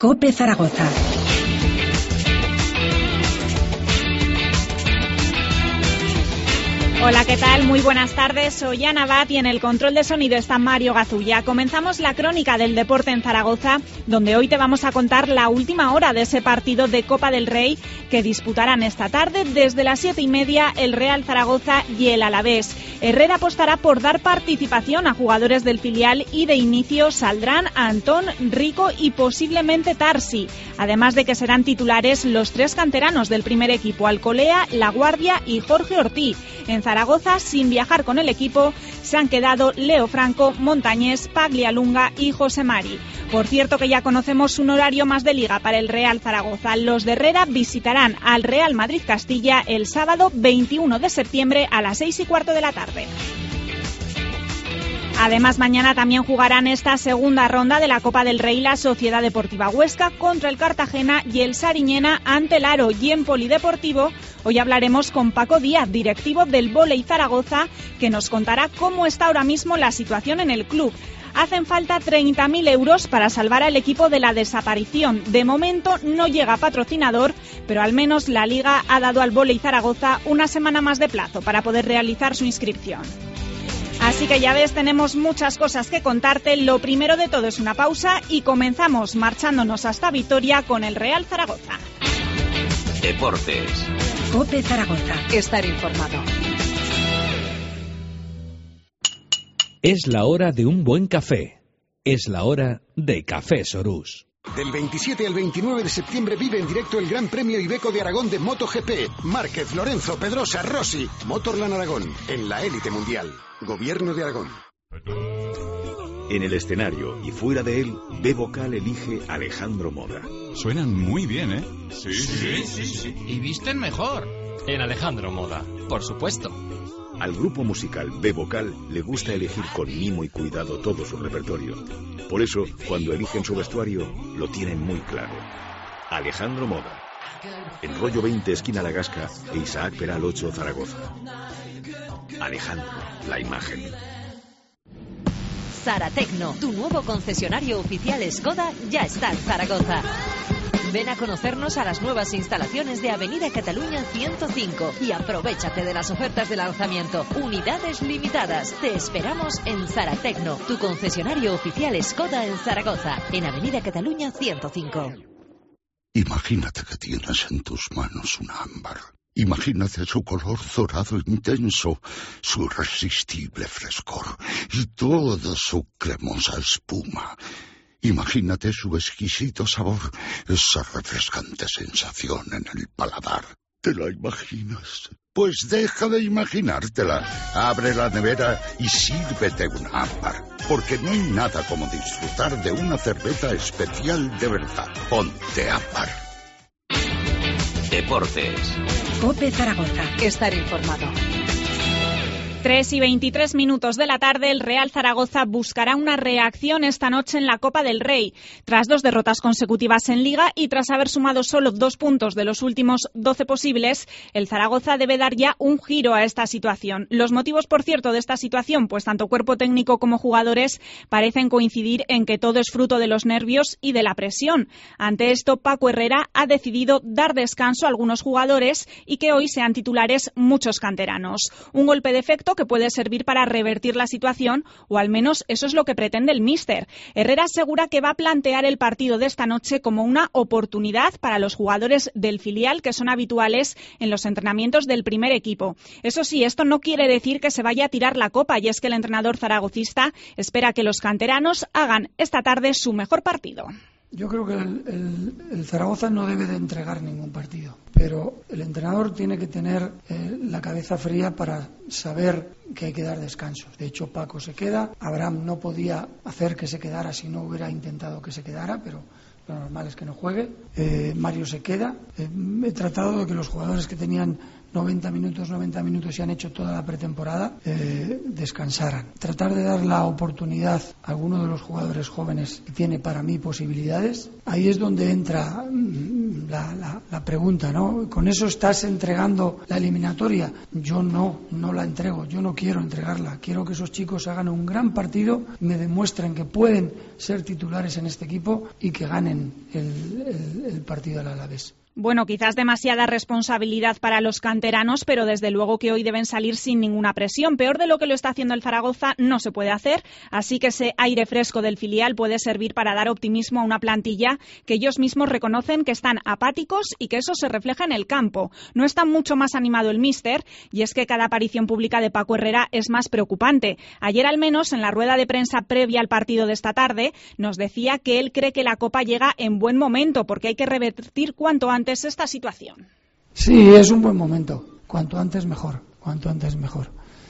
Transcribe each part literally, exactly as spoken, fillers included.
COPE Zaragoza. Hola, ¿qué tal? Muy buenas tardes. Soy Ana Abad y en el control de sonido está Mario Gazulla. Comenzamos la crónica del deporte en Zaragoza, donde hoy te vamos a contar la última hora de ese partido de Copa del Rey que disputarán esta tarde desde las siete y media el Real Zaragoza y el Alavés. Herrera apostará por dar participación a jugadores del filial y de inicio saldrán Antón, Rico y posiblemente Tarsi, además de que serán titulares los tres canteranos del primer equipo, Alcolea, La Guardia y Jorge Ortiz. En Zaragoza, sin viajar con el equipo, se han quedado Leo Franco, Montañés, Paglialunga y José Mari. Por cierto que ya conocemos un horario más de liga para el Real Zaragoza. Los de Herrera visitarán al Real Madrid Castilla el sábado veintiuno de septiembre a las seis y cuarto de la tarde. Además, mañana también jugarán esta segunda ronda de la Copa del Rey la Sociedad Deportiva Huesca contra el Cartagena y el Sariñena ante el Aro. Y en Polideportivo hoy hablaremos con Paco Díaz, directivo del Vóley Zaragoza, que nos contará cómo está ahora mismo la situación en el club. Hacen falta treinta mil euros para salvar al equipo de la desaparición. De momento no llega patrocinador, pero al menos la Liga ha dado al Vóley Zaragoza una semana más de plazo para poder realizar su inscripción. Así que ya ves, tenemos muchas cosas que contarte. Lo primero de todo es una pausa y comenzamos marchándonos hasta Vitoria con el Real Zaragoza. Deportes. COPE Zaragoza. Estar informado. Es la hora de un buen café. Es la hora de Café Sorús. Del veintisiete al veintinueve de septiembre vive en directo el Gran Premio Iveco de Aragón de MotoGP. Márquez, Lorenzo, Pedrosa, Rossi. Motorland Aragón, en la élite mundial. Gobierno de Aragón. En el escenario y fuera de él, B Vocal elige Alejandro Moda. Suenan muy bien, ¿eh? Sí, sí, sí, sí. Y visten mejor. En Alejandro Moda, por supuesto. Al grupo musical B Vocal le gusta elegir con mimo y cuidado todo su repertorio. Por eso, cuando eligen su vestuario, lo tienen muy claro. Alejandro Moda. En Rollo veinte, esquina La Gasca, e Isaac Peral ocho, Zaragoza. Alejandro, la imagen. Zaratecno, tu nuevo concesionario oficial Skoda, ya está en Zaragoza. Ven a conocernos a las nuevas instalaciones de Avenida Cataluña ciento cinco y aprovéchate de las ofertas de lanzamiento. Unidades limitadas. Te esperamos en Zaratecno, tu concesionario oficial Skoda en Zaragoza, en Avenida Cataluña ciento cinco. Imagínate que tienes en tus manos un ámbar. Imagínate su color dorado intenso, su irresistible frescor y toda su cremosa espuma. Imagínate su exquisito sabor, esa refrescante sensación en el paladar. ¿Te la imaginas? Pues deja de imaginártela. Abre la nevera y sírvete un ámbar. Porque no hay nada como disfrutar de una cerveza especial de verdad. Ponte ámbar. Deportes. COPE Zaragoza. Estar informado. tres y veintitrés minutos de la tarde, el Real Zaragoza buscará una reacción esta noche en la Copa del Rey. Tras dos derrotas consecutivas en Liga y tras haber sumado solo dos puntos de los últimos doce posibles, el Zaragoza debe dar ya un giro a esta situación. Los motivos, por cierto, de esta situación, pues tanto cuerpo técnico como jugadores parecen coincidir en que todo es fruto de los nervios y de la presión. Ante esto, Paco Herrera ha decidido dar descanso a algunos jugadores y que hoy sean titulares muchos canteranos. Un golpe de efecto que puede servir para revertir la situación, o al menos eso es lo que pretende el míster. Herrera asegura que va a plantear el partido de esta noche como una oportunidad para los jugadores del filial que son habituales en los entrenamientos del primer equipo. Eso sí, esto no quiere decir que se vaya a tirar la copa, y es que el entrenador zaragocista espera que los canteranos hagan esta tarde su mejor partido. Yo creo que el, el, el Zaragoza no debe de entregar ningún partido, pero el entrenador tiene que tener eh, la cabeza fría para saber que hay que dar descansos. De hecho, Paco se queda. Abraham no podía hacer que se quedara si no hubiera intentado que se quedara, pero lo normal es que no juegue. Eh, Mario se queda. Eh, he tratado de que los jugadores que tenían noventa minutos, noventa minutos y han hecho toda la pretemporada, eh, descansaran. Tratar de dar la oportunidad a alguno de los jugadores jóvenes que tiene para mí posibilidades. Ahí es donde entra la, la, la pregunta, ¿no? ¿Con eso estás entregando la eliminatoria? Yo no, no la entrego, yo no quiero entregarla. Quiero que esos chicos hagan un gran partido, me demuestren que pueden ser titulares en este equipo y que ganen el, el, el partido al Alavés. Bueno, quizás demasiada responsabilidad para los canteranos, pero desde luego que hoy deben salir sin ninguna presión. Peor de lo que lo está haciendo el Zaragoza no se puede hacer, así que ese aire fresco del filial puede servir para dar optimismo a una plantilla que ellos mismos reconocen que están apáticos y que eso se refleja en el campo. No está mucho más animado el míster, y es que cada aparición pública de Paco Herrera es más preocupante. Ayer, al menos, en la rueda de prensa previa al partido de esta tarde, nos decía que él cree que la Copa llega en buen momento, porque hay que revertir cuanto antes esta situación. Sí, es un buen momento. Cuanto antes mejor. Cuanto antes mejor.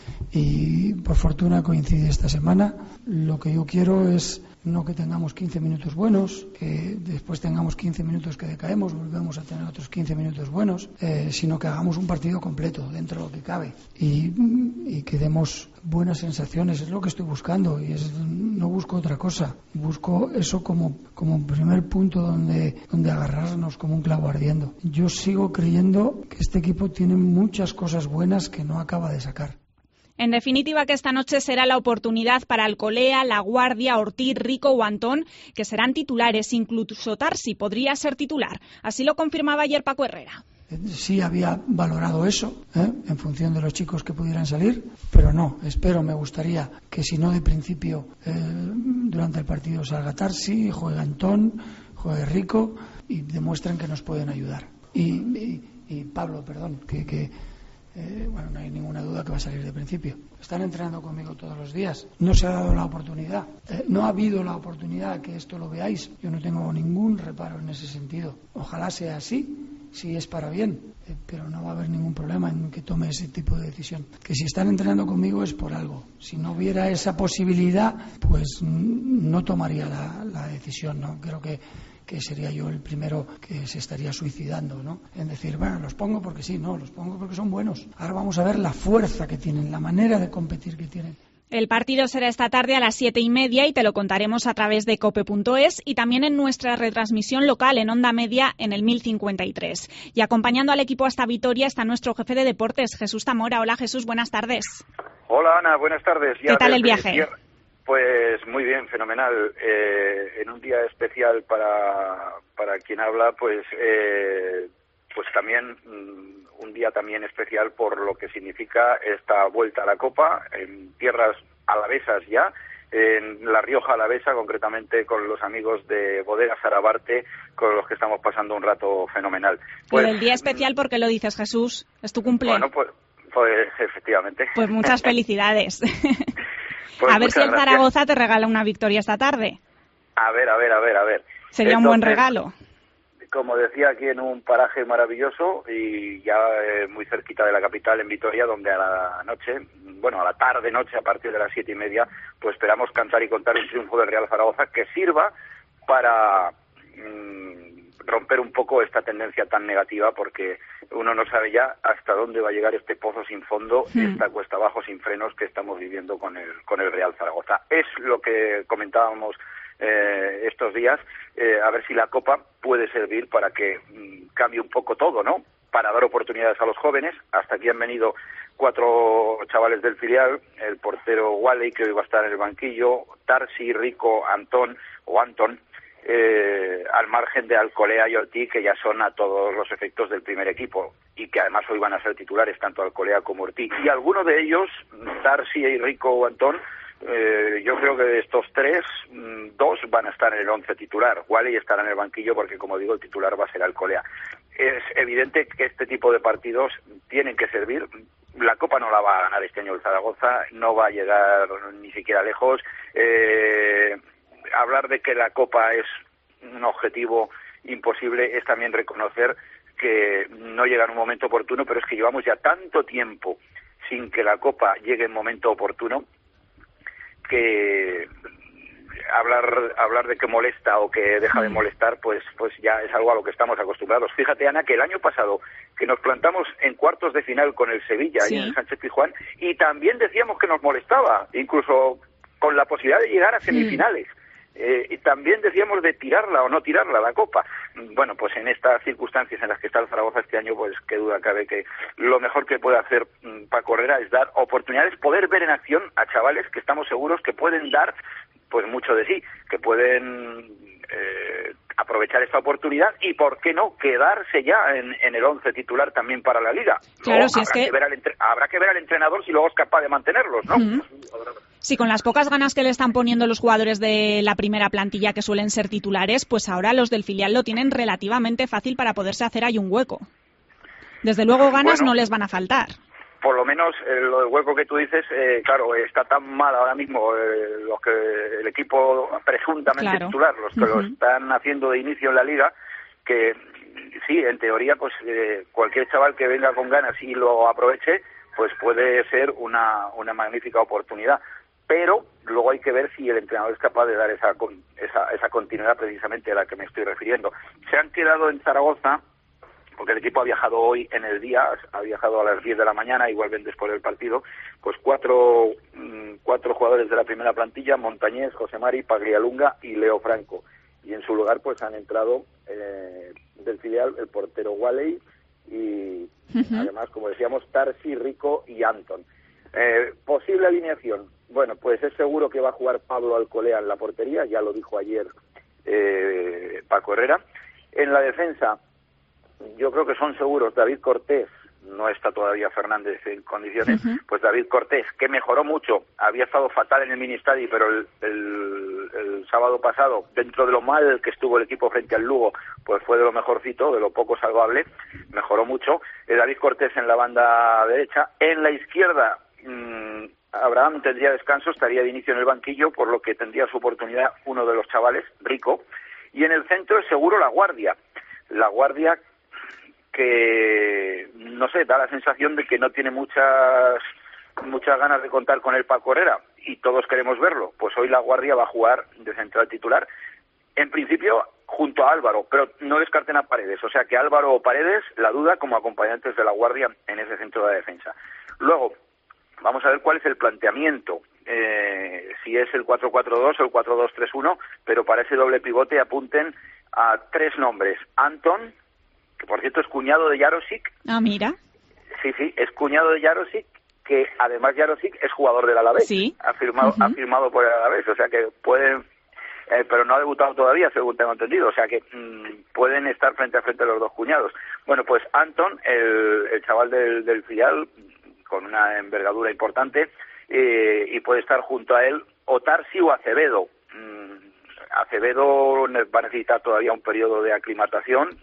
Y por fortuna coincide esta semana. Lo que yo quiero es no que tengamos quince minutos buenos, que después tengamos quince minutos que decaemos, volvemos a tener otros quince minutos buenos, eh, sino que hagamos un partido completo dentro de lo que cabe y, y que demos buenas sensaciones. Es lo que estoy buscando y es, no busco otra cosa. Busco eso como, como primer punto donde, donde agarrarnos como un clavo ardiendo. Yo sigo creyendo que este equipo tiene muchas cosas buenas que no acaba de sacar. En definitiva, que esta noche será la oportunidad para Alcolea, La Guardia, Ortiz, Rico o Antón, que serán titulares. Incluso Tarsi podría ser titular. Así lo confirmaba ayer Paco Herrera. Sí había valorado eso, ¿eh? en función de los chicos que pudieran salir, pero no, espero, me gustaría que si no de principio eh, durante el partido salga Tarsi, juegue Antón, juegue Rico y demuestren que nos pueden ayudar. Y, y, y Pablo, perdón, que... que Eh, bueno, no hay ninguna duda que va a salir de principio. Están entrenando conmigo todos los días. No se ha dado la oportunidad. Eh, no ha habido la oportunidad que esto lo veáis. Yo no tengo ningún reparo en ese sentido. Ojalá sea así, si es para bien. Eh, pero no va a haber ningún problema en que tome ese tipo de decisión. Que si están entrenando conmigo es por algo. Si no hubiera esa posibilidad, pues no tomaría la, la decisión, ¿no? Creo que que sería yo el primero que se estaría suicidando, ¿no? En decir, bueno, los pongo porque sí, no, los pongo porque son buenos. Ahora vamos a ver la fuerza que tienen, la manera de competir que tienen. El partido será esta tarde a las siete y media y te lo contaremos a través de cope punto es y también en nuestra retransmisión local en Onda Media en el mil cincuenta y tres. Y acompañando al equipo hasta Vitoria está nuestro jefe de deportes, Jesús Zamora. Hola Jesús, buenas tardes. Hola Ana, buenas tardes. ¿Qué tal el viaje? Pues muy bien, fenomenal. Eh, en un día especial para, para quien habla, pues eh, pues también mm, un día también especial por lo que significa esta vuelta a la Copa en tierras alavesas ya, en La Rioja Alavesa, concretamente con los amigos de Bodegas Arabarte, con los que estamos pasando un rato fenomenal. Pues, Pero el día especial, ¿por qué lo dices, Jesús? ¿Es tu cumpleaños? Bueno, pues, pues efectivamente. Pues muchas felicidades. Pues a ver si el gracias. Zaragoza te regala una victoria esta tarde. A ver, a ver, a ver, a ver. Sería Entonces, un buen regalo. Como decía, aquí en un paraje maravilloso y ya eh, muy cerquita de la capital, en Vitoria, donde a la noche, bueno, a la tarde-noche, a partir de las siete y media, pues esperamos cantar y contar un triunfo del Real Zaragoza que sirva para mmm, romper un poco esta tendencia tan negativa, porque uno no sabe ya hasta dónde va a llegar este pozo sin fondo, hmm. esta cuesta abajo sin frenos que estamos viviendo con el, con el Real Zaragoza. Es lo que comentábamos Eh, estos días, eh, a ver si la Copa puede servir para que mmm, cambie un poco todo, ¿no? Para dar oportunidades a los jóvenes. Hasta aquí han venido cuatro chavales del filial, el portero Wally, que hoy va a estar en el banquillo, Tarsi, Rico, Antón o Antón, eh, al margen de Alcolea y Ortiz, que ya son a todos los efectos del primer equipo y que además hoy van a ser titulares tanto Alcolea como Ortiz. Y alguno de ellos, Tarsi, Rico o Antón, Eh, yo creo que de estos tres, dos van a estar en el once titular. Wally estará en el banquillo porque, como digo, el titular va a ser Alcolea. Es evidente que este tipo de partidos tienen que servir. La Copa no la va a ganar este año el Zaragoza, no va a llegar ni siquiera lejos. Eh, hablar de que la Copa es un objetivo imposible es también reconocer que no llega en un momento oportuno, pero es que llevamos ya tanto tiempo sin que la Copa llegue en momento oportuno que hablar hablar de que molesta o que deja de molestar, pues pues ya es algo a lo que estamos acostumbrados. Fíjate, Ana, que el año pasado que nos plantamos en cuartos de final con el Sevilla, sí, ahí en Sánchez Pizjuán, y también decíamos que nos molestaba, incluso con la posibilidad de llegar a semifinales. Mm. Eh, y también decíamos de tirarla o no tirarla la Copa. bueno, pues en estas circunstancias en las que está el Zaragoza este año, pues qué duda cabe que lo mejor que puede hacer Paco Herrera es dar oportunidades, poder ver en acción a chavales que estamos seguros que pueden dar pues mucho de sí, que pueden eh, aprovechar esta oportunidad y, ¿por qué no?, quedarse ya en, en el once titular también para la Liga. Claro, si habrá, es que... que ver al entre... habrá que ver al entrenador si luego es capaz de mantenerlos, ¿no? Uh-huh. Sí, con las pocas ganas que le están poniendo los jugadores de la primera plantilla, que suelen ser titulares, pues ahora los del filial lo tienen relativamente fácil para poderse hacer ahí un hueco. Desde luego ganas bueno, no les van a faltar. Por lo menos eh, lo del hueco que tú dices, eh, claro, está tan mal ahora mismo eh, los que el equipo presuntamente claro. titular, los que uh-huh. lo están haciendo de inicio en la Liga, que sí, en teoría, pues eh, cualquier chaval que venga con ganas y lo aproveche, pues puede ser una, una magnífica oportunidad. Pero luego hay que ver si el entrenador es capaz de dar esa, esa, esa continuidad precisamente a la que me estoy refiriendo. Se han quedado en Zaragoza, porque el equipo ha viajado hoy en el día, ha viajado a las diez de la mañana, igualmente después del partido, pues cuatro, cuatro jugadores de la primera plantilla, Montañés, José Mari, Paglialunga y Leo Franco. Y en su lugar pues han entrado eh, del filial el portero Waley y uh-huh. además, como decíamos, Tarsi, Rico y Anton. Eh, posible alineación. Bueno, pues es seguro que va a jugar Pablo Alcolea en la portería, ya lo dijo ayer eh, Paco Herrera. En la defensa, yo creo que son seguros David Cortés, no está todavía Fernández en condiciones, uh-huh. pues David Cortés, que mejoró mucho, había estado fatal en el Ministadi, pero el, el, el sábado pasado, dentro de lo mal que estuvo el equipo frente al Lugo, pues fue de lo mejorcito, de lo poco salvable, mejoró mucho. Eh, David Cortés en la banda derecha, en la izquierda, mmm, Abraham tendría descanso, estaría de inicio en el banquillo, por lo que tendría su oportunidad uno de los chavales, Rico, y en el centro es seguro la Guardia, la Guardia que, no sé, da la sensación de que no tiene muchas muchas ganas de contar con el Paco Herrera, y todos queremos verlo. Pues hoy la Guardia va a jugar de central titular, en principio junto a Álvaro, pero no descarten a Paredes, o sea que Álvaro o Paredes, la duda, como acompañantes de la Guardia en ese centro de defensa. Luego, vamos a ver cuál es el planteamiento, eh, si es el cuatro cuatro dos o el cuatro dos tres uno, pero para ese doble pivote apunten a tres nombres. Anton, que por cierto es cuñado de Jarosic. Ah, mira. Sí, sí, es cuñado de Jarosic, que además Jarosic es jugador del Alavés. Sí. Ha firmado, uh-huh. ha firmado por el Alavés, o sea que pueden, eh, pero no ha debutado todavía, según tengo entendido, o sea que mmm, pueden estar frente a frente los dos cuñados. Bueno, pues Anton, el, el chaval del, del filial, con una envergadura importante, eh, y puede estar junto a él o Tarsi o Acevedo. Mm, Acevedo va a necesitar todavía un periodo de aclimatación.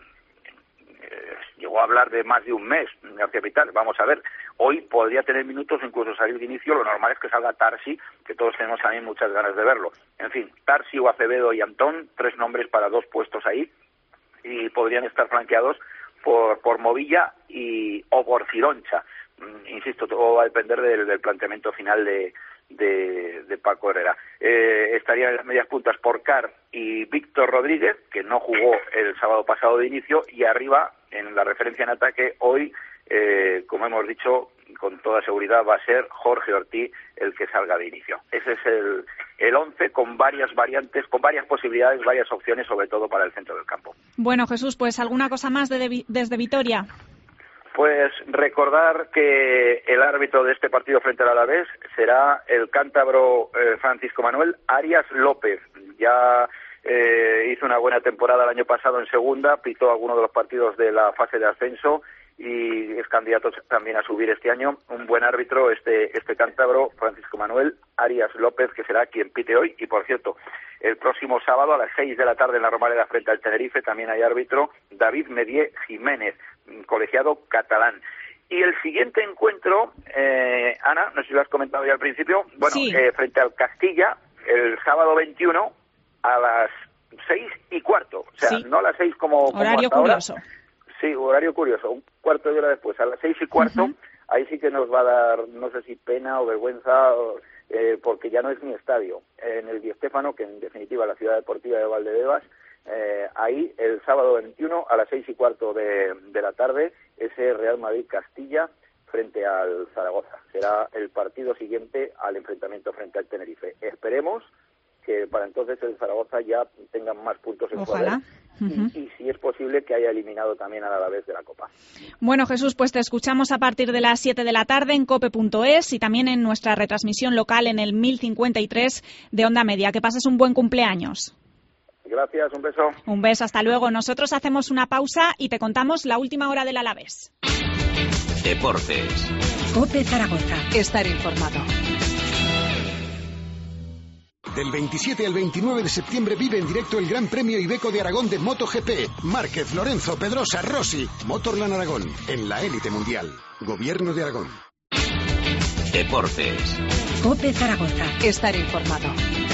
Eh, llegó a hablar de más de un mes en el capital. Vamos a ver, hoy podría tener minutos, incluso salir de inicio. Lo normal es que salga Tarsi, que todos tenemos también muchas ganas de verlo. En fin, Tarsi o Acevedo y Antón, tres nombres para dos puestos ahí, y podrían estar flanqueados por, por Movilla y o por Cironcha. Insisto, todo va a depender del, del planteamiento final de, de, de Paco Herrera. Eh, estarían en las medias puntas Porcar y Víctor Rodríguez, que no jugó el sábado pasado de inicio, y arriba, en la referencia en ataque, hoy, eh, como hemos dicho, con toda seguridad va a ser Jorge Ortiz el que salga de inicio. Ese es el, el once, con varias variantes, con varias posibilidades, varias opciones, sobre todo para el centro del campo. Bueno, Jesús, pues ¿alguna cosa más de, de, desde Vitoria? Pues recordar que el árbitro de este partido frente al Alavés será el cántabro eh, Francisco Manuel Arias López. Ya eh, hizo una buena temporada el año pasado en segunda, pitó algunos de los partidos de la fase de ascenso y es candidato también a subir este año. Un buen árbitro este este cántabro Francisco Manuel Arias López, que será quien pite hoy. Y por cierto, el próximo sábado a las seis de la tarde en la Romareda frente al Tenerife también hay árbitro, David Medié Jiménez, colegiado catalán. Y el siguiente encuentro, eh, Ana, no sé si lo has comentado ya al principio, bueno, sí. eh, frente al Castilla, el sábado veintiuno a las seis y cuarto, o sea, sí. no a las seis como, como horario hasta curioso. Ahora. Sí, horario curioso, un cuarto de hora después, a las seis y cuarto, uh-huh. ahí sí que nos va a dar, no sé si pena o vergüenza, eh, porque ya no es mi estadio. En el Di Stéfano, que en definitiva es la ciudad deportiva de Valdebebas, eh, ahí el sábado veintiuno a las seis y cuarto de, de la tarde, ese Real Madrid-Castilla frente al Zaragoza. Será el partido siguiente al enfrentamiento frente al Tenerife. Esperemos que para entonces el Zaragoza ya tenga más puntos en poder. Ojalá. Uh-huh. Y, y si es posible que haya eliminado también al Alavés de la Copa. Bueno, Jesús, pues te escuchamos a partir de las siete de la tarde en cope punto es y también en nuestra retransmisión local en el mil cincuenta y tres de Onda Media. Que pases un buen cumpleaños. Gracias, un beso. Un beso, hasta luego. Nosotros hacemos una pausa y te contamos la última hora del Alavés. Deportes. COPE Zaragoza. Estar informado. Del veintisiete al veintinueve de septiembre vive en directo el Gran Premio Iveco de Aragón de MotoGP. Márquez, Lorenzo, Pedrosa, Rossi, Motorland Aragón, en la élite mundial. Gobierno de Aragón. Deportes. COPE Zaragoza. Estar informado.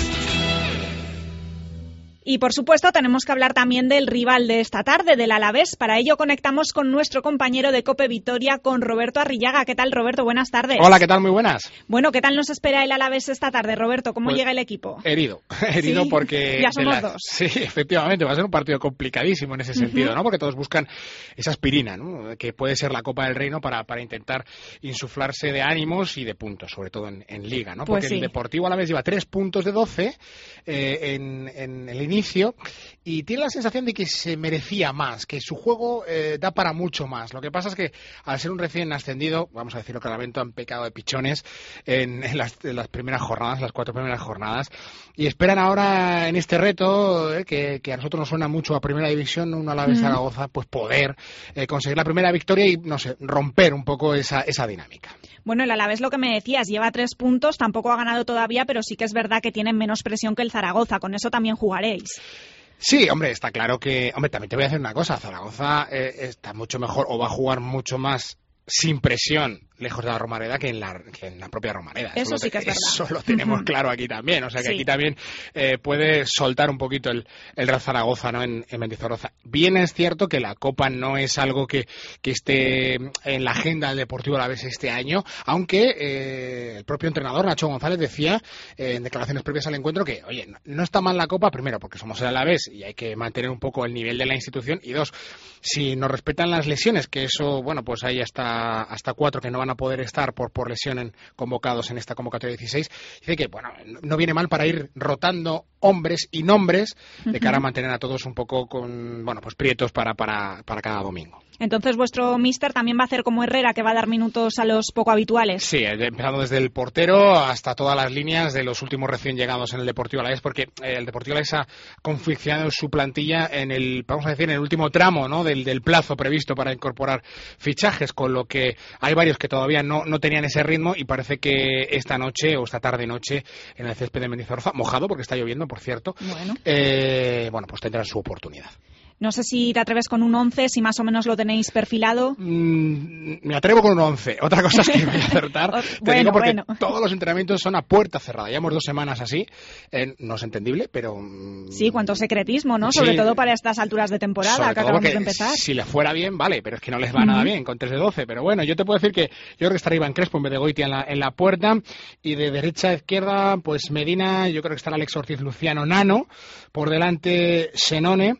Y por supuesto tenemos que hablar también del rival de esta tarde, del Alavés. Para ello conectamos con nuestro compañero de COPE Vitoria, con Roberto Arrillaga. ¿Qué tal, Roberto? Buenas tardes. Hola, ¿qué tal? Muy buenas. Bueno, ¿qué tal nos espera el Alavés esta tarde, Roberto? ¿Cómo pues, llega el equipo? Herido, herido ¿Sí? porque... Ya somos la... dos. Sí, efectivamente, va a ser un partido complicadísimo en ese uh-huh. sentido, ¿no? Porque todos buscan esa aspirina, ¿no? Que puede ser la Copa del Reino para, para intentar insuflarse de ánimos y de puntos, sobre todo en, en Liga, ¿no? Porque pues sí. el Deportivo Alavés lleva tres puntos de doce eh, en, en el inicio y tiene la sensación de que se merecía más, que su juego eh, da para mucho más. Lo que pasa es que al ser un recién ascendido, vamos a decirlo claramente, han pecado de pichones en, en, las, en las primeras jornadas, las cuatro primeras jornadas, y esperan ahora en este reto, eh, que, que a nosotros nos suena mucho a Primera División, un Alavés Zaragoza, pues poder eh, conseguir la primera victoria y, no sé, romper un poco esa, esa dinámica. Bueno, el Alavés, lo que me decías, lleva tres puntos, tampoco ha ganado todavía, pero sí que es verdad que tienen menos presión que el Zaragoza. Con eso también jugaréis. Sí, hombre, está claro que... Hombre, también te voy a decir una cosa. Zaragoza eh, está mucho mejor o va a jugar mucho más sin presión lejos de la Romareda que en la, que en la propia Romareda. Eso, eso sí que es verdad. Eso lo tenemos uh-huh. claro aquí también. O sea que sí. aquí también eh, puede soltar un poquito el, el Real Zaragoza, ¿no? en, en Mendizorroza. Bien es cierto que la Copa no es algo que, que esté en la agenda del Deportivo Alavés este año, aunque eh, el propio entrenador, Nacho González, decía eh, en declaraciones previas al encuentro que, oye, no, no está mal la Copa, primero, porque somos el Alavés y hay que mantener un poco el nivel de la institución, y dos, si nos respetan las lesiones, que eso, bueno, pues hay hasta, hasta cuatro que no van a poder estar por por lesión en, convocados en esta convocatoria dieciséis, dice que bueno, no viene mal para ir rotando hombres y nombres de uh-huh. cara a mantener a todos un poco con, bueno, pues prietos para, para, para cada domingo. Entonces vuestro míster también va a hacer como Herrera, que va a dar minutos a los poco habituales. Sí, empezando desde el portero hasta todas las líneas de los últimos recién llegados en el Deportivo Alavés, porque el Deportivo Alavés ha confeccionado su plantilla en el, vamos a decir, en el último tramo, ¿no? del, del plazo previsto para incorporar fichajes, con lo que hay varios que todavía no, no tenían ese ritmo, y parece que esta noche o esta tarde noche en el césped de Mendizorroza, mojado porque está lloviendo, por cierto, bueno, eh, bueno pues tendrán su oportunidad. No sé si te atreves con un once, si más o menos lo tenéis perfilado. Mm, me atrevo con un once. Otra cosa es que me voy a acertar. Te bueno, digo porque bueno. todos los entrenamientos son a puerta cerrada. Llevamos dos semanas así. Eh, no es entendible, pero... Sí, cuánto secretismo, ¿no? Sí, sobre todo para estas alturas de temporada que acabamos de empezar. Si le fuera bien, vale, pero es que no les va uh-huh. nada bien con tres de doce. Pero bueno, yo te puedo decir que yo creo que estará Iván Crespo en vez de Goitia en la, en la puerta. Y de derecha a izquierda, pues Medina, yo creo que estará Alex Ortiz, Luciano, Nano. Por delante, Senone.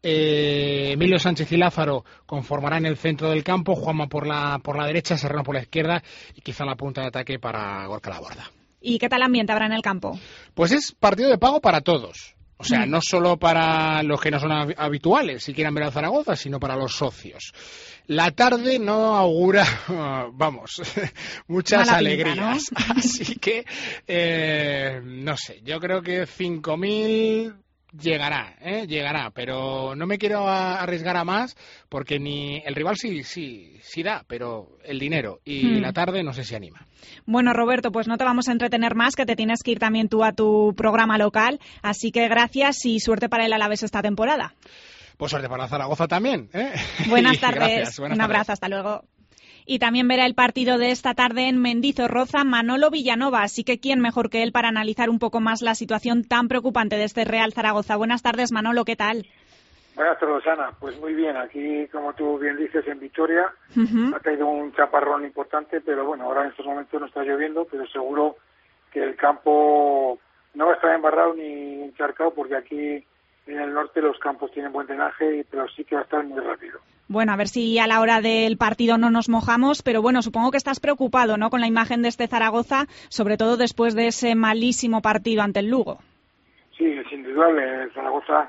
Eh, Emilio Sánchez y Lázaro conformarán el centro del campo, Juanma por la por la derecha, Serrano por la izquierda y quizá la punta de ataque para Gorka Laborda. ¿Y qué tal ambiente habrá en el campo? Pues es partido de pago para todos. O sea, mm. no solo para los que no son habituales, si quieren ver a Zaragoza, sino para los socios. La tarde no augura, vamos, muchas Mala alegrías. Pinta, ¿no? Así que, eh, no sé, yo creo que cinco mil... Llegará, ¿eh? llegará, pero no me quiero arriesgar a más porque ni el rival sí sí sí da, pero el dinero y hmm. la tarde no sé si anima. Bueno, Roberto, pues no te vamos a entretener más, que te tienes que ir también tú a tu programa local, así que gracias y suerte para el Alavés esta temporada. Pues suerte para Zaragoza también, ¿eh? Buenas tardes, gracias, buenas un abrazo, tardes. Hasta luego. Y también verá el partido de esta tarde en Mendizorroza Manolo Villanova, así que quién mejor que él para analizar un poco más la situación tan preocupante de este Real Zaragoza. Buenas tardes, Manolo, ¿qué tal? Buenas tardes, Ana. Pues muy bien, aquí como tú bien dices en Vitoria uh-huh. ha caído un chaparrón importante, pero bueno, ahora en estos momentos no está lloviendo, pero seguro que el campo no va a estar embarrado ni encharcado porque aquí en el norte los campos tienen buen drenaje, pero sí que va a estar muy rápido. Bueno, a ver si a la hora del partido no nos mojamos, pero bueno, supongo que estás preocupado, ¿no?, con la imagen de este Zaragoza, sobre todo después de ese malísimo partido ante el Lugo. Sí, es indudable. El Zaragoza,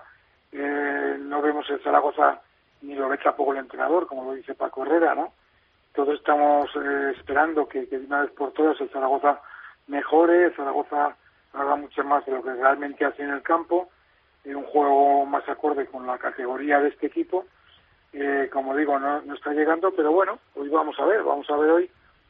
eh, no vemos el Zaragoza ni lo ve tampoco el entrenador, como lo dice Paco Herrera, ¿no? Todos estamos eh, esperando que, que de una vez por todas el Zaragoza mejore, el Zaragoza haga mucho más de lo que realmente hace en el campo, eh, un juego más acorde con la categoría de este equipo. Eh, como digo, no, no está llegando, pero bueno, hoy vamos a ver, vamos a ver hoy,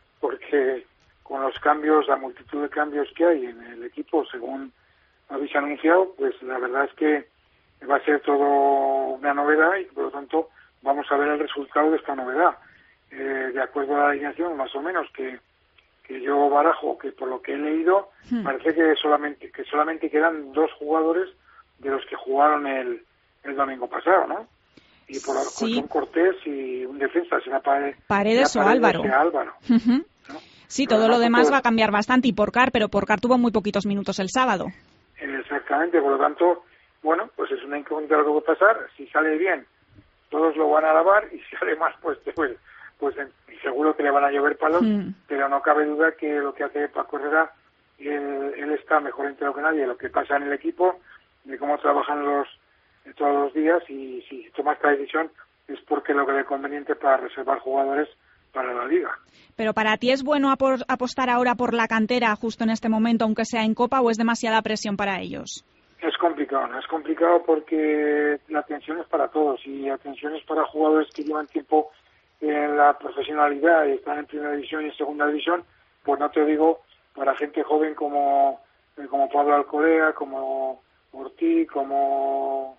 porque con los cambios, la multitud de cambios que hay en el equipo, según habéis anunciado, pues la verdad es que va a ser todo una novedad y por lo tanto vamos a ver el resultado de esta novedad. Eh, de acuerdo a la alineación, más o menos, que, que yo barajo, que por lo que he leído, hmm. parece que solamente que solamente quedan dos jugadores de los que jugaron el, el domingo pasado, ¿no? Y por sí. un Cortés y un defensa, será Paredes, Paredes será o Paredes Álvaro. O Álvaro uh-huh. ¿no? Sí, todo lo demás va a cambiar bastante, y Porcar, pero Porcar tuvo muy poquitos minutos el sábado. Exactamente, por lo tanto, bueno, pues es una incógnita lo que puede pasar. Si sale bien, todos lo van a alabar, y si sale más, pues, pues, pues seguro que le van a llover palos, mm. pero no cabe duda que lo que hace Paco Herrera, él, él está mejor enterado que nadie de lo que pasa en el equipo, de cómo trabajan los todos los días, y si toma esta decisión es porque lo que le es conveniente para reservar jugadores para la Liga. Pero para ti, ¿es bueno apostar ahora por la cantera justo en este momento, aunque sea en Copa, o es demasiada presión para ellos? Es complicado, ¿no? Es complicado porque la atención es para todos, y la atención es para jugadores que llevan tiempo en la profesionalidad y están en primera división y en segunda división, pues no te digo para gente joven como, como Pablo Alcolea, como Ortiz, como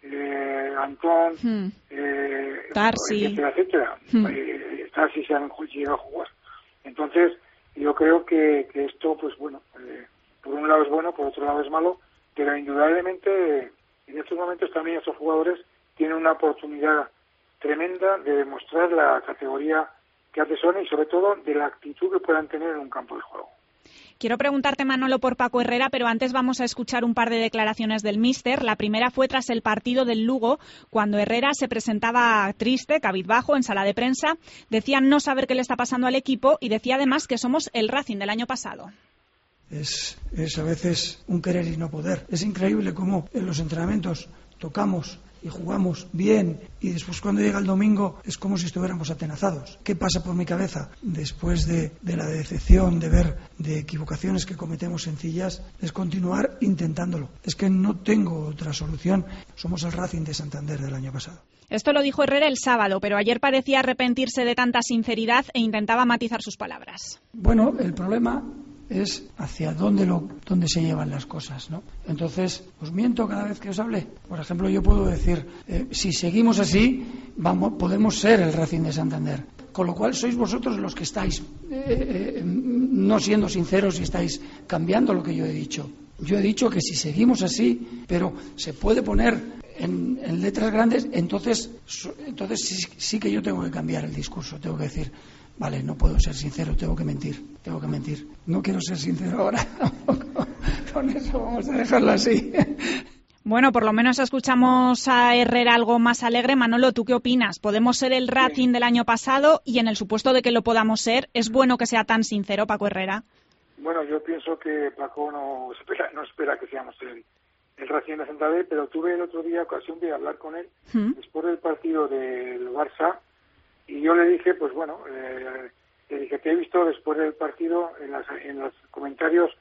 eh, Antón, hmm. eh, Tarsi, etcétera, etcétera. Hmm. Eh, Tarsi se han llegado a jugar. Entonces, yo creo que, que esto, pues bueno, eh, por un lado es bueno, por otro lado es malo, pero indudablemente en estos momentos también estos jugadores tienen una oportunidad tremenda de demostrar la categoría que atesoran y sobre todo de la actitud que puedan tener en un campo de juego. Quiero preguntarte, Manolo, por Paco Herrera, pero antes vamos a escuchar un par de declaraciones del míster. La primera fue tras el partido del Lugo, cuando Herrera se presentaba triste, cabizbajo, en sala de prensa. Decía no saber qué le está pasando al equipo y decía además que somos el Racing del año pasado. Es, es a veces un querer y no poder. Es increíble cómo en los entrenamientos tocamos y jugamos bien, y después cuando llega el domingo es como si estuviéramos atenazados. ¿Qué pasa por mi cabeza? Después de, de la decepción, de ver de equivocaciones que cometemos sencillas, es continuar intentándolo. Es que no tengo otra solución. Somos el Racing de Santander del año pasado. Esto lo dijo Herrera el sábado, pero ayer parecía arrepentirse de tanta sinceridad e intentaba matizar sus palabras. Bueno, el problema es hacia dónde lo dónde se llevan las cosas, ¿no? Entonces, os miento cada vez que os hable. Por ejemplo, yo puedo decir, eh, si seguimos así, vamos, podemos ser el Racing de Santander. Con lo cual, sois vosotros los que estáis eh, eh, no siendo sinceros y estáis cambiando lo que yo he dicho. Yo he dicho que si seguimos así, pero se puede poner en, en letras grandes, entonces, entonces sí, sí que yo tengo que cambiar el discurso, tengo que decir, vale, no puedo ser sincero, tengo que mentir, tengo que mentir. No quiero ser sincero ahora, con eso vamos a dejarlo así. Bueno, por lo menos escuchamos a Herrera algo más alegre. Manolo, ¿tú qué opinas? ¿Podemos ser el Racing sí. del año pasado? Y en el supuesto de que lo podamos ser, ¿es bueno que sea tan sincero Paco Herrera? Bueno, yo pienso que Paco no espera, no espera que seamos el, el Racing de Santander, pero tuve el otro día ocasión de hablar con él ¿Mm? después del partido del Barça. Y yo le dije, pues bueno, eh, le dije, te he visto después del partido en, las, en los comentarios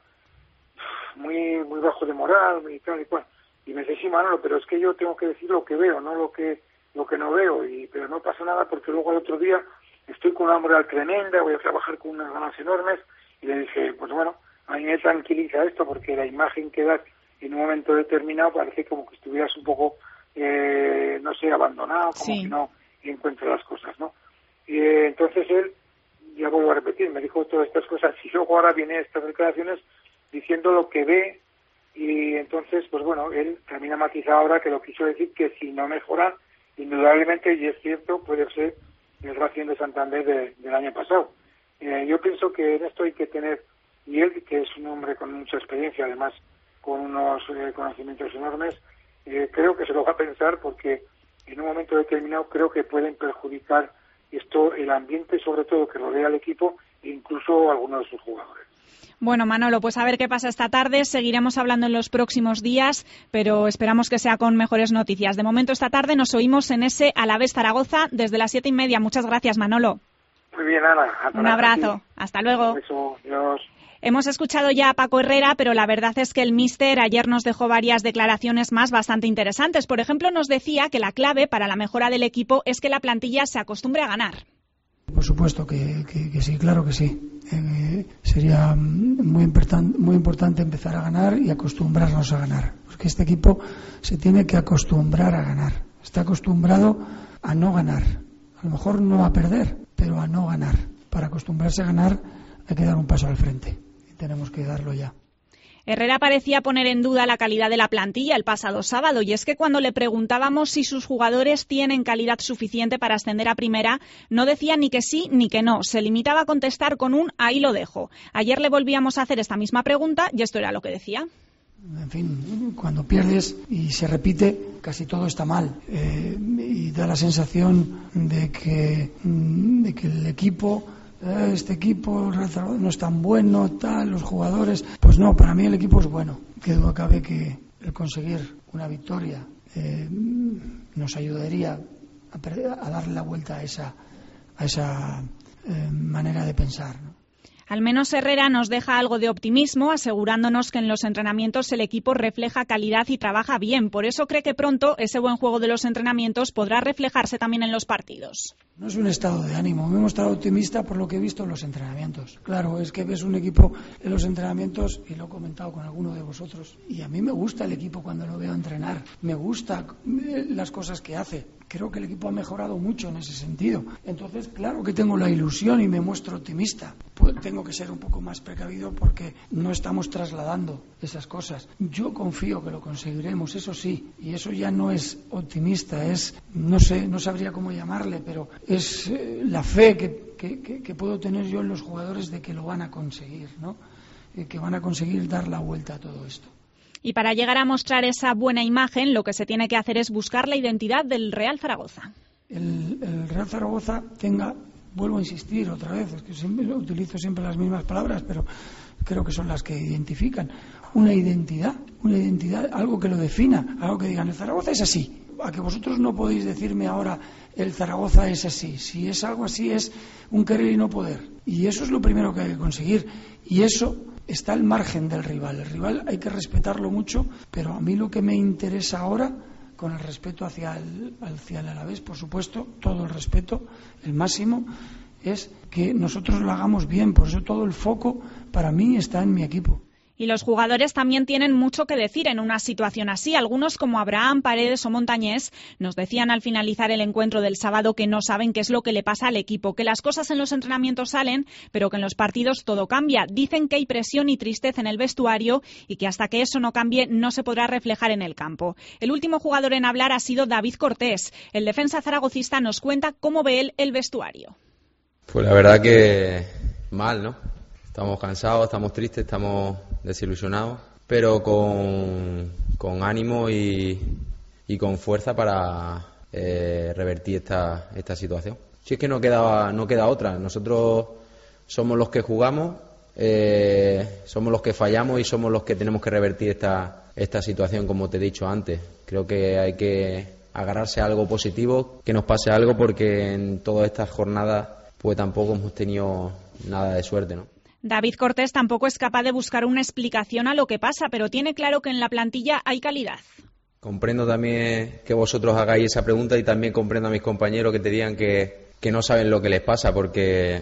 muy muy bajo de moral y tal y cual. Y me dice, sí, Manolo, pero es que yo tengo que decir lo que veo, no lo que lo que no veo. Y pero no pasa nada porque luego al otro día estoy con una moral tremenda, voy a trabajar con unas ganas enormes. Y le dije, pues bueno, a mí me tranquiliza esto porque la imagen que das en un momento determinado parece como que estuvieras un poco, eh, no sé, abandonado, como sí. que no encuentra las cosas, ¿no? Y eh, entonces él, ya vuelvo a repetir, me dijo todas estas cosas y luego ahora viene estas declaraciones diciendo lo que ve, y entonces, pues bueno, él también ha matizado ahora que lo quiso decir que si no mejoran, indudablemente, y es cierto, puede ser el Racing de Santander de, del año pasado. Eh, yo pienso que en esto hay que tener, y él, que es un hombre con mucha experiencia, además con unos eh, conocimientos enormes, eh, creo que se lo va a pensar porque en un momento determinado creo que pueden perjudicar esto el ambiente, sobre todo, que rodea al equipo e incluso algunos de sus jugadores. Bueno, Manolo, pues a ver qué pasa esta tarde. Seguiremos hablando en los próximos días, pero esperamos que sea con mejores noticias. De momento, esta tarde nos oímos en ese Alavés Zaragoza desde las siete y media. Muchas gracias, Manolo. Muy bien, Ana. Un abrazo. Hasta luego. Eso, Dios. Hemos escuchado ya a Paco Herrera, pero la verdad es que el míster ayer nos dejó varias declaraciones más bastante interesantes. Por ejemplo, nos decía que la clave para la mejora del equipo es que la plantilla se acostumbre a ganar. Por supuesto que, que, que sí, claro que sí. Eh, sería muy, importan, muy importante empezar a ganar y acostumbrarnos a ganar. Porque este equipo se tiene que acostumbrar a ganar. Está acostumbrado a no ganar. A lo mejor no a perder, pero a no ganar. Para acostumbrarse a ganar hay que dar un paso al frente. Y tenemos que darlo ya. Herrera parecía poner en duda la calidad de la plantilla el pasado sábado, y es que cuando le preguntábamos si sus jugadores tienen calidad suficiente para ascender a primera, no decía ni que sí ni que no, se limitaba a contestar con un ahí lo dejo. Ayer le volvíamos a hacer esta misma pregunta y esto era lo que decía. En fin, cuando pierdes y se repite, casi todo está mal. Eh, y da la sensación de que, de que el equipo... este equipo no es tan bueno, tal, los jugadores... Pues no, para mí el equipo es bueno. Que duda cabe que el conseguir una victoria eh, nos ayudaría a, perder, a darle la vuelta a esa, a esa eh, manera de pensar, ¿no? Al menos Herrera nos deja algo de optimismo, asegurándonos que en los entrenamientos el equipo refleja calidad y trabaja bien. Por eso cree que pronto ese buen juego de los entrenamientos podrá reflejarse también en los partidos. No es un estado de ánimo. Me he mostrado optimista por lo que he visto en los entrenamientos. Claro, es que ves un equipo en los entrenamientos, y lo he comentado con alguno de vosotros, y a mí me gusta el equipo cuando lo veo entrenar. Me gusta las cosas que hace. Creo que el equipo ha mejorado mucho en ese sentido. Entonces, claro que tengo la ilusión y me muestro optimista. Pues tengo que ser un poco más precavido porque no estamos trasladando esas cosas. Yo confío que lo conseguiremos, eso sí. Y eso ya no es optimista, es, no sé, no sabría cómo llamarle, pero es eh, la fe que, que, que, que puedo tener yo en los jugadores de que lo van a conseguir, ¿no? Eh, que van a conseguir dar la vuelta a todo esto. Y para llegar a mostrar esa buena imagen, lo que se tiene que hacer es buscar la identidad del Real Zaragoza. El, el Real Zaragoza tenga, vuelvo a insistir otra vez, es que siempre utilizo siempre las mismas palabras, pero creo que son las que identifican, una identidad, una identidad, algo que lo defina, algo que digan, el Zaragoza es así. A que vosotros no podéis decirme ahora, el Zaragoza es así. Si es algo así, es un querer y no poder. Y eso es lo primero que hay que conseguir. Y eso está al margen del rival. El rival hay que respetarlo mucho, pero a mí lo que me interesa ahora, con el respeto hacia el, hacia el Alavés, por supuesto, todo el respeto, el máximo, es que nosotros lo hagamos bien. Por eso todo el foco para mí está en mi equipo. Y los jugadores también tienen mucho que decir en una situación así. Algunos, como Abraham, Paredes o Montañés, nos decían al finalizar el encuentro del sábado que no saben qué es lo que le pasa al equipo, que las cosas en los entrenamientos salen, pero que en los partidos todo cambia. Dicen que hay presión y tristeza en el vestuario y que hasta que eso no cambie no se podrá reflejar en el campo. El último jugador en hablar ha sido David Cortés. El defensa zaragocista nos cuenta cómo ve él el vestuario. Pues la verdad que mal, ¿no? Estamos cansados, estamos tristes, estamos desilusionados, pero con, con ánimo y, y con fuerza para eh, revertir esta, esta situación. Si es que no queda, no queda otra, nosotros somos los que jugamos, eh, somos los que fallamos y somos los que tenemos que revertir esta, esta situación, como te he dicho antes. Creo que hay que agarrarse a algo positivo, que nos pase algo, porque en todas estas jornadas pues tampoco hemos tenido nada de suerte, ¿no? David Cortés tampoco es capaz de buscar una explicación a lo que pasa, pero tiene claro que en la plantilla hay calidad. Comprendo también que vosotros hagáis esa pregunta y también comprendo a mis compañeros que te digan que, que no saben lo que les pasa, porque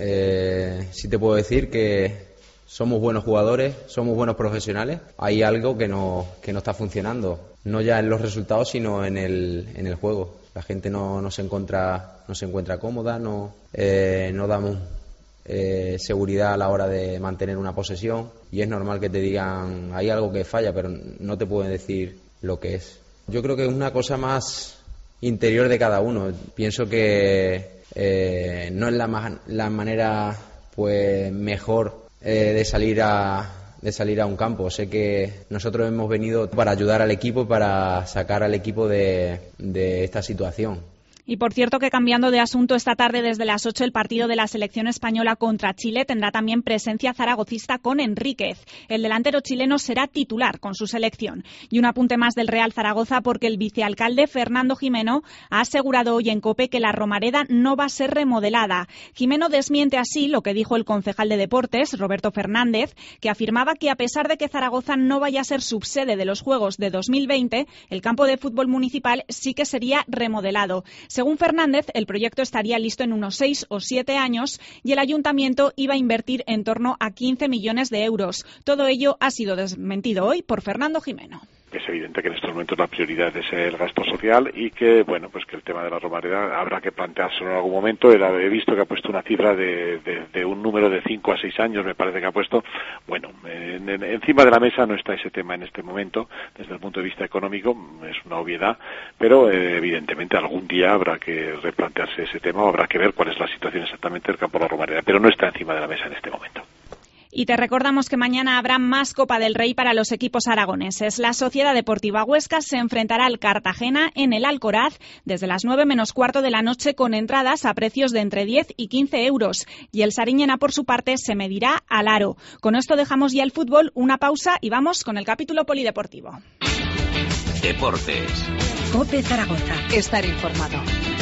eh, sí te puedo decir que somos buenos jugadores, somos buenos profesionales. Hay algo que no, que no está funcionando, no ya en los resultados, sino en el, en el juego. La gente no, no, se, encuentra, no se encuentra cómoda, no, eh, no damos Eh, seguridad a la hora de mantener una posesión, y es normal que te digan hay algo que falla, pero no te pueden decir lo que es. Yo creo que es una cosa más interior de cada uno. Pienso que eh, no es la, ma- la manera pues mejor eh, de salir a de salir a un campo. Sé que nosotros hemos venido para ayudar al equipo, para sacar al equipo de, de esta situación. Y por cierto que cambiando de asunto, esta tarde desde las ocho el partido de la selección española contra Chile tendrá también presencia zaragocista con Enríquez. El delantero chileno será titular con su selección. Y un apunte más del Real Zaragoza porque el vicealcalde Fernando Jimeno ha asegurado hoy en COPE que la Romareda no va a ser remodelada. Jimeno desmiente así lo que dijo el concejal de Deportes, Roberto Fernández, que afirmaba que a pesar de que Zaragoza no vaya a ser subsede de los Juegos de dos mil veinte, el campo de fútbol municipal sí que sería remodelado. Según Fernández, el proyecto estaría listo en unos seis o siete años y el ayuntamiento iba a invertir en torno a quince millones de euros. Todo ello ha sido desmentido hoy por Fernando Jimeno. Es evidente que en estos momentos la prioridad es el gasto social y que, bueno, pues que el tema de la Romareda habrá que planteárselo en algún momento. Él, he visto que ha puesto una cifra de, de, de un número de cinco a seis años, me parece que ha puesto. Bueno, en, en, encima de la mesa no está ese tema en este momento, desde el punto de vista económico, es una obviedad, pero eh, evidentemente algún día habrá que replantearse ese tema o habrá que ver cuál es la situación exactamente del campo de la Romareda, pero no está encima de la mesa en este momento. Y te recordamos que mañana habrá más Copa del Rey para los equipos aragoneses. La Sociedad Deportiva Huesca se enfrentará al Cartagena en el Alcoraz desde las nueve menos cuarto de la noche con entradas a precios de entre diez y quince euros. Y el Sariñena, por su parte, se medirá al Aro. Con esto dejamos ya el fútbol, una pausa y vamos con el capítulo polideportivo. Deportes. COPE Zaragoza. Estar informado.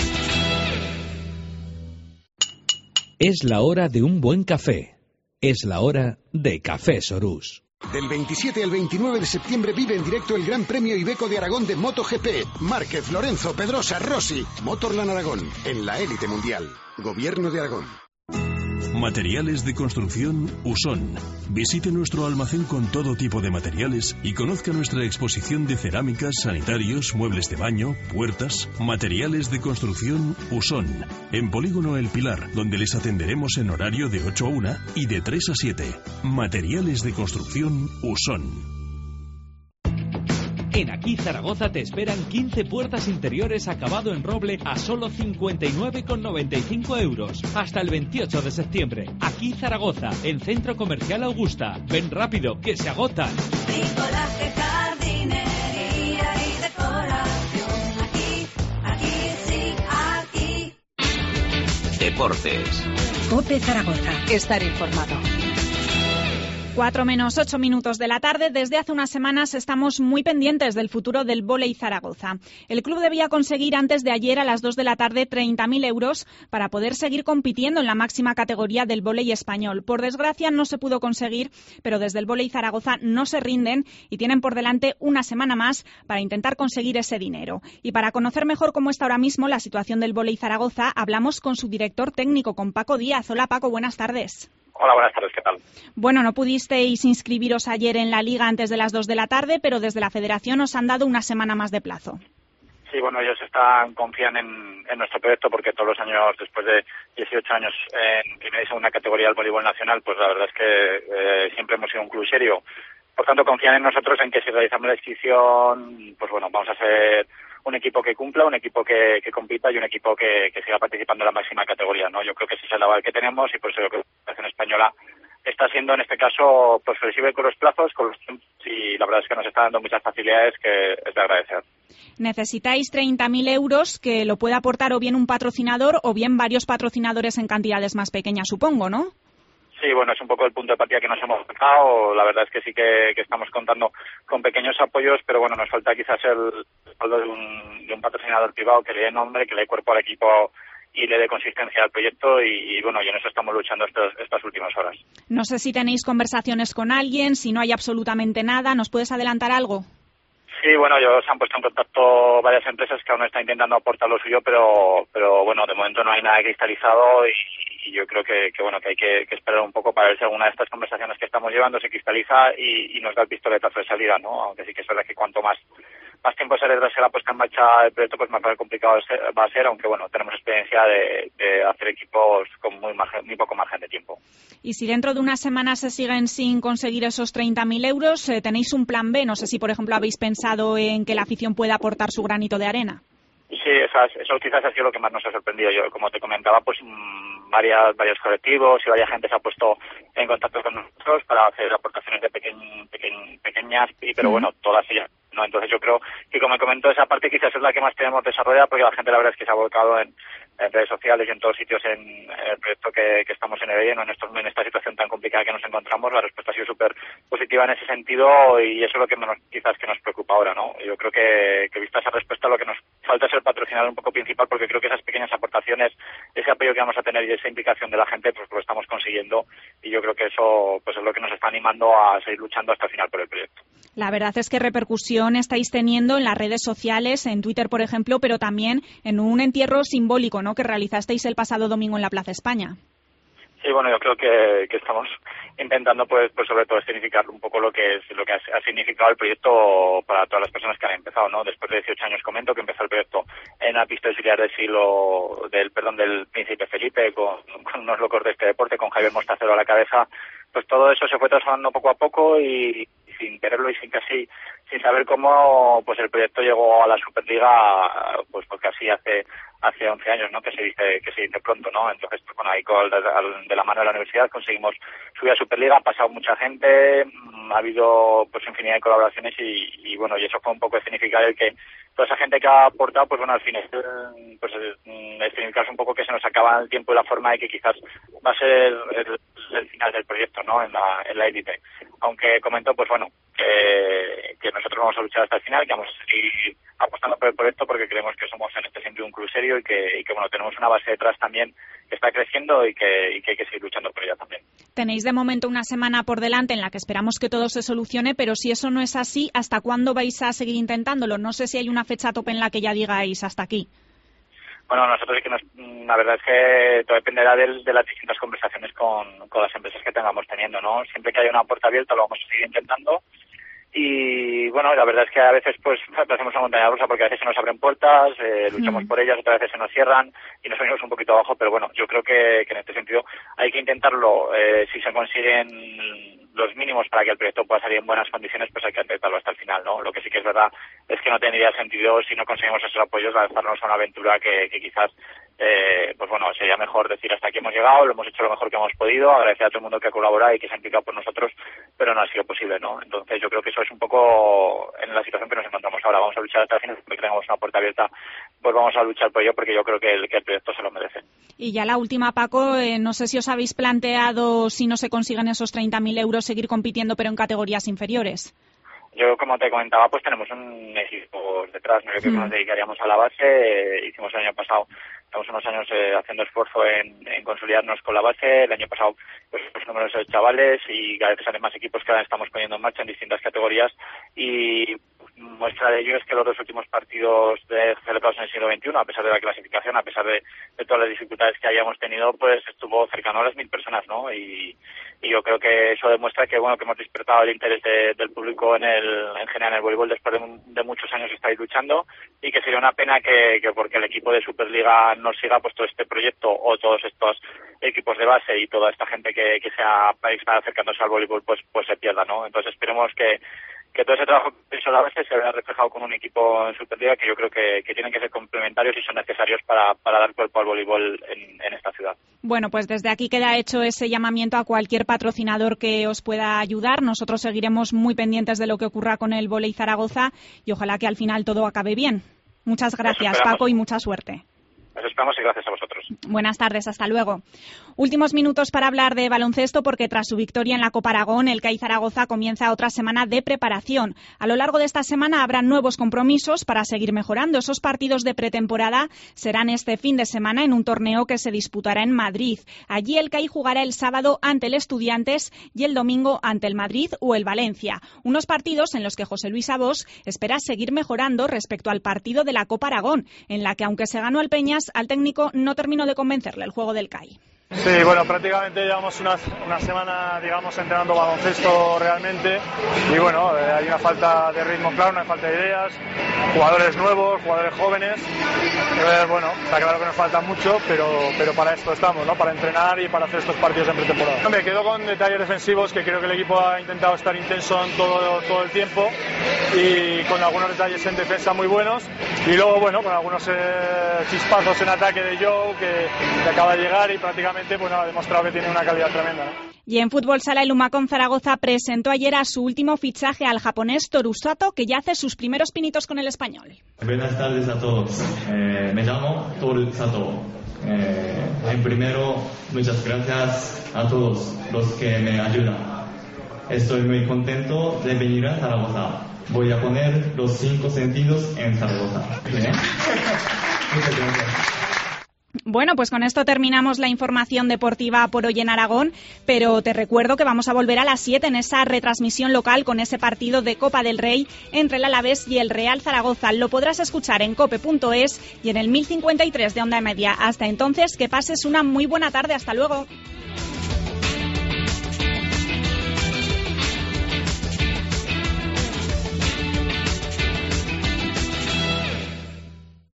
Es la hora de un buen café. Es la hora de Café Sorús. Del veintisiete al veintinueve de septiembre vive en directo el Gran Premio Iveco de Aragón de MotoGP. Márquez, Lorenzo, Pedrosa, Rossi. Motorland Aragón, en la élite mundial. Gobierno de Aragón. Materiales de construcción Usón. Visite nuestro almacén con todo tipo de materiales y conozca nuestra exposición de cerámicas, sanitarios, muebles de baño, puertas. Materiales de construcción Usón. En Polígono El Pilar, donde les atenderemos en horario de ocho a una y de tres a siete. Materiales de construcción Usón. En Aquí Zaragoza te esperan quince puertas interiores acabado en roble a solo cincuenta y nueve con noventa y cinco euros. Hasta el veintiocho de septiembre. Aquí Zaragoza, en Centro Comercial Augusta. Ven rápido, que se agotan. Bricolaje, jardinería y decoración. Aquí, aquí, sí, aquí. Deportes. COPE Zaragoza. Estar informado. Cuatro menos ocho minutos de la tarde. Desde hace unas semanas estamos muy pendientes del futuro del vóley Zaragoza. El club debía conseguir antes de ayer a las dos de la tarde treinta mil euros para poder seguir compitiendo en la máxima categoría del vóley español. Por desgracia no se pudo conseguir, pero desde el vóley Zaragoza no se rinden y tienen por delante una semana más para intentar conseguir ese dinero. Y para conocer mejor cómo está ahora mismo la situación del vóley Zaragoza, hablamos con su director técnico, con Paco Díaz. Hola Paco, buenas tardes. Hola, buenas tardes, ¿qué tal? Bueno, no pudisteis inscribiros ayer en la Liga antes de las dos de la tarde, pero desde la Federación os han dado una semana más de plazo. Sí, bueno, ellos están confían en, en nuestro proyecto porque todos los años, después de dieciocho años en primera y segunda categoría del voleibol nacional, pues la verdad es que eh, siempre hemos sido un club serio. Por tanto, confían en nosotros en que si realizamos la inscripción, pues bueno, vamos a ser un equipo que cumpla, un equipo que, que compita y un equipo que, que siga participando en la máxima categoría, ¿no? Yo creo que ese es el aval que tenemos y por eso yo creo que la Federación Española está siendo en este caso pues flexible con los plazos, con los tiempos y la verdad es que nos está dando muchas facilidades que es de agradecer. Necesitáis treinta mil euros que lo pueda aportar o bien un patrocinador o bien varios patrocinadores en cantidades más pequeñas, supongo, ¿no? Sí, bueno, es un poco el punto de partida que nos hemos sacado. La verdad es que sí que, que estamos contando con pequeños apoyos, pero bueno, nos falta quizás el respaldo de un, de un patrocinador privado que le dé nombre, que le dé cuerpo al equipo y le dé consistencia al proyecto y, y bueno, y en eso estamos luchando estos, estas últimas horas. No sé si tenéis conversaciones con alguien, si no hay absolutamente nada, ¿nos puedes adelantar algo? Sí, bueno, ellos han puesto en contacto varias empresas que aún están intentando aportar lo suyo, pero pero bueno, de momento no hay nada cristalizado y, y yo creo que, que bueno que hay que, que esperar un poco para ver si alguna de estas conversaciones que estamos llevando se cristaliza y, y nos da el pistoletazo de salida, ¿no? Aunque sí que es verdad que cuanto más más tiempo se retrase la puesta en marcha del proyecto, pues más complicado va a ser, aunque bueno, tenemos experiencia de, de hacer equipos con muy, margen, muy poco margen de tiempo. Y si dentro de unas semanas se siguen sin conseguir esos treinta mil euros, eh, ¿tenéis un plan B? No sé si, por ejemplo, habéis pensado en que la afición pueda aportar su granito de arena. Sí, esas, eso quizás ha sido lo que más nos ha sorprendido. Yo, como te comentaba, pues mmm, varias, varios colectivos y varias gente se ha puesto en contacto con nosotros para hacer aportaciones de pequeñ, pequeñ, pequeñas, y, pero bueno, todas ellas ¿no? Entonces yo creo que, como comento, esa parte quizás es la que más tenemos desarrollada, porque la gente la verdad es que se ha volcado en, en redes sociales y en todos sitios en, en el proyecto que, que estamos en E B I, ¿no? En, estos, en esta situación tan complicada que nos encontramos. La respuesta ha sido súper positiva en ese sentido, y eso es lo que menos, quizás que nos preocupa ahora, ¿no? Yo creo que, que vista esa respuesta, lo que nos falta es el patrocinador un poco principal, porque creo que esas pequeñas aportaciones, ese apoyo que vamos a tener y esa implicación de la gente, pues lo estamos consiguiendo, y yo creo que eso pues es lo que nos está animando a seguir luchando hasta el final por el proyecto. La verdad es que repercusión estáis teniendo en las redes sociales, en Twitter, por ejemplo, pero también en un entierro simbólico, ¿no?, que realizasteis el pasado domingo en la Plaza España. Sí, bueno, yo creo que, que estamos intentando, pues, pues sobre todo significar un poco lo que es lo que ha, ha significado el proyecto para todas las personas que han empezado, ¿no? Después de dieciocho años, comento que empezó el proyecto en la pista auxiliar del siglo del perdón del Príncipe Felipe, con, con unos locos de este deporte, con Javier Mostacero a la cabeza. Pues todo eso se fue transformando poco a poco, y, y sin quererlo y sin casi sin saber cómo, pues el proyecto llegó a la Superliga, pues, pues casi hace hace once años, ¿no? Que se dice que se dice pronto, ¿no? Entonces, pues bueno, ahí con, de la mano de la universidad conseguimos subir a Superliga, ha pasado mucha gente, ha habido pues infinidad de colaboraciones, y, y bueno, y eso fue un poco significar el que toda esa gente que ha aportado, pues bueno, al final, pues es significar un poco que se nos acaba el tiempo y la forma, de que quizás va a ser el, el final del proyecto, ¿no? En la, en la élite. Aunque comento, pues bueno, que, que nosotros vamos a luchar hasta el final, que vamos a seguir apostando por el proyecto, porque creemos que somos en este sentido un club serio, y que, y que bueno, tenemos una base detrás también que está creciendo, y que, y que hay que seguir luchando por ella también. Tenéis de momento una semana por delante en la que esperamos que todo se solucione, pero si eso no es así, ¿hasta cuándo vais a seguir intentándolo? No sé si hay una fecha tope en la que ya digáis hasta aquí. Bueno, nosotros sí que nos, la verdad es que todo dependerá de, de las distintas conversaciones con, con las empresas que tengamos teniendo, ¿no? Siempre que haya una puerta abierta lo vamos a seguir intentando. Y bueno, la verdad es que a veces pues hacemos una montaña rusa, porque a veces se nos abren puertas, eh, luchamos mm. por ellas, otras veces se nos cierran y nos venimos un poquito abajo, pero bueno, yo creo que, que en este sentido hay que intentarlo. Eh, si se consiguen los mínimos para que el proyecto pueda salir en buenas condiciones, pues hay que intentarlo hasta el final, ¿no? Lo que sí que es verdad es que no tendría sentido, si no conseguimos esos apoyos, lanzarnos a una aventura que, que quizás eh, pues bueno, sería mejor decir hasta aquí hemos llegado, lo hemos hecho lo mejor que hemos podido, agradecer a todo el mundo que ha colaborado y que se ha implicado por nosotros, pero no ha sido posible, ¿no? Entonces yo creo que eso es un poco en la situación que nos encontramos ahora. Vamos a luchar hasta el final, que tengamos una puerta abierta, pues vamos a luchar por ello, porque yo creo que el, que el proyecto se lo merece. Y ya la última, Paco, eh, no sé si os habéis planteado, si no se consiguen esos treinta mil euros, seguir compitiendo pero en categorías inferiores. Yo, como te comentaba, pues tenemos un equipo detrás, ¿no? Yo creo que nos dedicaríamos a la base. Eh, hicimos el año pasado, estamos unos años eh, haciendo esfuerzo en, en consolidarnos con la base. El año pasado, pues los números de chavales, y cada vez salen más equipos que ahora estamos poniendo en marcha en distintas categorías. Y muestra de ello es que los dos últimos partidos de celebrados en el siglo veintiuno, a pesar de la clasificación, a pesar de, de todas las dificultades que hayamos tenido, pues estuvo cercano a las mil personas, ¿no? Y, y yo creo que eso demuestra que bueno que hemos despertado el interés de, del público en el en general en el voleibol después de, de muchos años estáis luchando, y que sería una pena que, que porque el equipo de Superliga no siga, pues todo este proyecto o todos estos equipos de base y toda esta gente que, que sea para estar acercándose al voleibol pues pues se pierda, ¿no? Entonces esperemos que que todo ese trabajo que hizo la base se vea reflejado con un equipo en Superliga, que yo creo que, que tienen que ser complementarios y son necesarios para, para dar cuerpo al voleibol en, en esta ciudad. Bueno, pues desde aquí queda hecho ese llamamiento a cualquier patrocinador que os pueda ayudar. Nosotros seguiremos muy pendientes de lo que ocurra con el Volei Zaragoza, y ojalá que al final todo acabe bien. Muchas gracias, Paco, y mucha suerte. Nos esperamos y gracias a vosotros. Buenas tardes, hasta luego. Últimos minutos para hablar de baloncesto, porque tras su victoria en la Copa Aragón, el C A I Zaragoza comienza otra semana de preparación. A lo largo de esta semana habrá nuevos compromisos para seguir mejorando. Esos partidos de pretemporada serán este fin de semana en un torneo que se disputará en Madrid. Allí el C A I jugará el sábado ante el Estudiantes y el domingo ante el Madrid o el Valencia. Unos partidos en los que José Luis Abós espera seguir mejorando respecto al partido de la Copa Aragón, en la que aunque se ganó al Peñas, al técnico no terminó de convencerle el juego del C A I. Sí, bueno, prácticamente llevamos una, una semana, digamos, entrenando baloncesto realmente, y bueno, eh, hay una falta de ritmo claro, una falta de ideas, jugadores nuevos, jugadores jóvenes, eh, bueno, está claro que nos falta mucho, pero, pero para esto estamos, ¿no? Para entrenar y para hacer estos partidos en pretemporada. Me quedo con detalles defensivos, que creo que el equipo ha intentado estar intenso en todo, todo el tiempo, y con algunos detalles en defensa muy buenos, y luego, bueno, con algunos eh, chispazos en ataque de Joe, que, que acaba de llegar y prácticamente pues, no, ha demostrado que tiene una calidad tremenda, ¿no? Y en fútbol sala, el Humacón Zaragoza presentó ayer a su último fichaje, al japonés Toru Sato, que ya hace sus primeros pinitos con el español. Buenas tardes a todos. Eh, me llamo Toru Sato. Eh, en primero, muchas gracias a todos los que me ayudan. Estoy muy contento de venir a Zaragoza. Voy a poner los cinco sentidos en Zaragoza. ¿Bien? Muchas gracias. Bueno, pues con esto terminamos la información deportiva por hoy en Aragón, pero te recuerdo que vamos a volver a las siete en esa retransmisión local con ese partido de Copa del Rey entre el Alavés y el Real Zaragoza. Lo podrás escuchar en cope punto es y en el mil cincuenta y tres de Onda Media. Hasta entonces, que pases una muy buena tarde. Hasta luego.